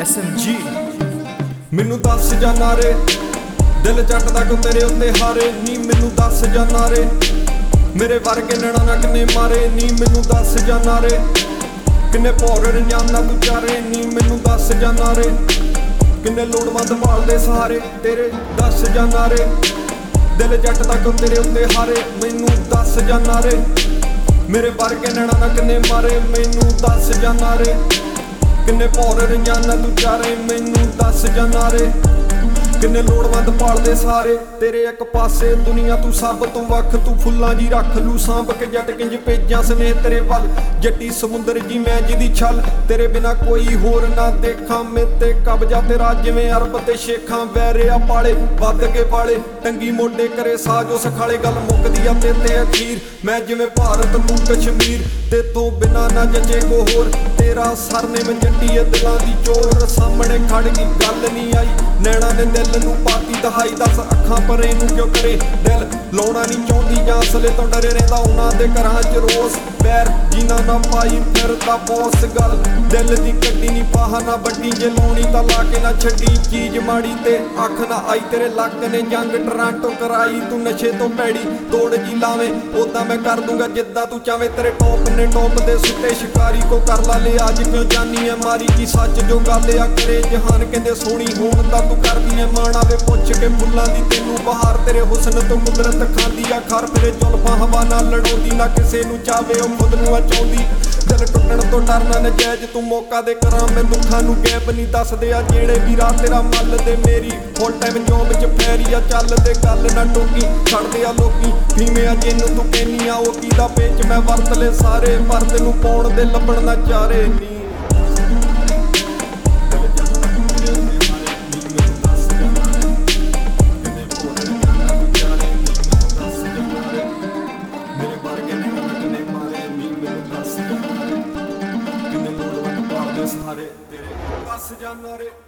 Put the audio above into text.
SMG ਮੈਨੂੰ ਦੱਸ ਜਾਨਾ ਰੇ ਦਿਲ ਚੱਟਦਾ ਕੋ ਤੇਰੇ ਉੱਤੇ ਹਾਰੇ ਨੀ ਮੈਨੂੰ ਦੱਸ ਜਾਨਾ ਰੇ ਮੇਰੇ ਵਰਗੇ ਨੈਣਾ ਨਾ ਕਿੰਨੇ ਮਾਰੇ ਨੀ ਮੈਨੂੰ ਦੱਸ ਜਾਨਾ ਰੇ ਕਿੰਨੇ ਭੌਰ ਰੰਜਾਨਾ ਤੂੰ ਚਾਰੇ ਨੀ ਮੈਨੂੰ ਦੱਸ ਜਾਨਾ ਰੇ ਕਿੰਨੇ ਲੋੜਵੰਦ ਭਾਲਦੇ ਸਹਾਰੇ ਤੇਰੇ ਦੱਸ ਜਾਨਾ ਰੇ ਦਿਲ ਜੱਟ ਤੱਕ ਤੇਰੇ ਉੱਤੇ ਹਾਰੇ ਮੈਨੂੰ ਦੱਸ ਜਾਨਾ ਰੇ ਮੇਰੇ ਵਰਗੇ ਨੈਣਾ ਨਾ ਕਿੰਨੇ ਮਾਰੇ ਮੈਨੂੰ ਦੱਸ ਜਾਨਾ ਰੇ ਕਿੰਨੇ ਭੌਰ ਰੰਜਾਨਾ ਤੂੰ ਚਾਰੇ ਮੈਨੂੰ ਦੱਸ ਜਾਨਾ ਰੇ ਕਿੰਨੇ ਲੋੜਵੰਦ ਭਾਲਦੇ ਸਾਰੇ ਤੇਰੇ ਇੱਕ ਪਾਸੇ ਦੁਨੀਆ ਤੂੰ ਸਭ ਤੋਂ ਵੱਖ ਤੂੰ ਫੁੱਲਾਂ ਜੀ ਰੱਖ ਲੂ ਸਾਂਭ ਕੇ ਜੱਟ ਕਿੰਜ ਭੇਜਾਂ ਸਨੇ ਤੇਰੇ ਵੱਲ ਜੱਟੀ ਸਮੁੰਦਰ ਜੀ ਮੈਂ ਜਿਹਦੀ ਛਲ ਤੇਰੇ ਬਿਨਾ ਕੋਈ ਹੋਰ ਨਾ ਦੇਖਾਂ ਮੇਤੇ ਕਬਜ਼ਾ ਤੇਰਾ ਜਿਵੇਂ ਅਰਬ ਤੇ ਸ਼ੇਖਾਂ ਵੈਰਿਆ ਪਾਲੇ ਵੱਧ ਕੇ ਵਾਲੇ ਟੰਗੀ ਮੋਢੇ ਕਰੇ ਸਾਜੋ ਸਖਾਲੇ ਗੱਲ ਮੁੱਕਦੀ ਆ ਤੇ ਅਖੀਰ ਮੈਂ ਜਿਵੇਂ ਭਾਰਤ ਤੂੰ ਕਸ਼ਮੀਰ ਤੇ ਤੋਂ ਬਿਨਾ ਨਾ ਜੱਜੇ ਕੋ ਹੋਰ ਤੇਰਾ ਸਰਨੇਮ ਜੱਟੀ ਦਿਲਾਂ ਦੀ ਚੋਰ ਸਾਹਮਣੇ ਖੜ ਗਈ ਗੱਲ ਨਹੀਂ ਆਈ ਨੈਣਾ ਨੇ ਦਿਲ ਨੂੰ ਪਾਤੀ ਦਹਾਈ ਦੱਸ ਅੱਖਾਂ ਪਰੇ ਨੂੰ ਕਿਉਂ ਕਰੇ ਦਿਲ ਲਾਉਣਾ ਨਹੀਂ ਚਾਹੁੰਦੀ ਜਾਂ ਅਸਲੇ ਤੋਂ ਡਰੇ ਰਹਿੰਦਾ ਉਹਨਾਂ ਦੇ ਘਰਾਂ 'ਚ ਰੋਸ ਬੈਰ ਜੀਨਾ ਨਾ ਪਾਈ ਫਿਰਦਾ ਬੋਸ ਗੱਲ ਦਿਲ ਦੀ ਕੱਢੀ ਨਹੀਂ ਪਾਹ ਨਾ ਵੱਡੀ ਜੇ ਲਾਉਣੀ ਤਾਂ ਲਾ ਕੇ ਨਾ ਛੱਡੀ ਚੀਜ਼ ਮਾੜੀ ਤੇ ਅੱਖ ਨਾ ਆਈ ਤੇਰੇ ਲੱਕ ਨੇ ਜੰਗ ਟਰਾਂਟੋ ਕਰਾਈ ਤੂੰ ਨਸ਼ੇ ਤੋਂ ਪੈੜੀ ਤੋੜ ਜੀ ਲਾਵੇਂ ਉਦਾਂ ਮੈਂ ਕਰ ਦੂੰਗਾ ਜਿੱਦਾਂ ਤੂੰ ਚਾਵੇਂ ਤੇਰੇ ਟੌਪ ਨੇ ਟੌਪ ਦੇ ਸੁੱਤੇ ਸ਼ਿਕਾਰੀ ਕੋ ਕਰ ਲਾ ਲਿਆ ਅੱਜ ਕਿਉਂ ਜਾਨੀ ਐ ਮਾਰੀ ਕੀ ਸੱਚ ਜੋ ਗੱਲ ਆ ਕਰੇ ਜਹਾਨ ਕਹਿੰਦੇ ਸੋਹਣੀ ਹੋਣ ਦਾ ਤੂੰ ਕਰਦੀ ਐ ਮਾਣਾ ਵੇ ਪੁੱਛ ਕੇ ਫੁੱਲਾਂ ਦੀ ਤੈਨੂੰ ਬਹਾਰ ਤੇਰੇ ਹੁਸਨ ਤੋਂ ਕੁਦਰਤ ਖਾਂਦੀ ਆ ਖਰ ਫਿਰੇ ਜ਼ੁਲਫਾਂ ਹਵਾ ਨਾਲ ਲੜਾਉਂਦੀ ਨਾ ਕਿਸੇ ਨੂੰ ਚਾਵੇ ਉਹ ਖੁਦ ਨੂੰ ਚਾਹੁੰਦੀ ਦਿਲ ਟੁੱਟਣ ਤੋਂ ਡਰਨਾ ਨਜਾਇਜ਼ ਤੂੰ ਮੌਕਾ ਦੇ ਕਰਾਂ ਮੈਂ ਦੁੱਖਾਂ ਨੂੰ ਗੈਪ ਨਹੀਂ ਦੱਸਦੇ ਆ ਜਿਹੜੇ ਵੀ ਰਾਤ ਤੇਰਾ ਮੱਲ ਤੇ ਮੇਰੀ ਫੁੱਲ ਟਾਈਮ ਜੋਬ ਚ ਫੈਰੀ ਆ ਚੱਲਦੇ ਗੱਲ ਨਾ ਟੋਕੀ ਛੱਡਦੇ ਆ ਲੋਕੀ ਫੀਮੇ ਆ ਜਿਹਨੂੰ ਤੂੰ ਕਹਿਨੀ ਆ ਉਹ ਕੀਦਾ ਪੇਚ ਮੈਂ ਵਰਤ ਲੈ ਸਾਰੇ ਪਰ ਤੈਨੂੰ ਪਾਉਣ ਦੇ ਲੱਭਣ ਨਾ ਚਾਰੇ ਨੀ ਸਾਰੇ ਤੇਰੇ ਦੱਸ ਜਾਨਾ ਰੇ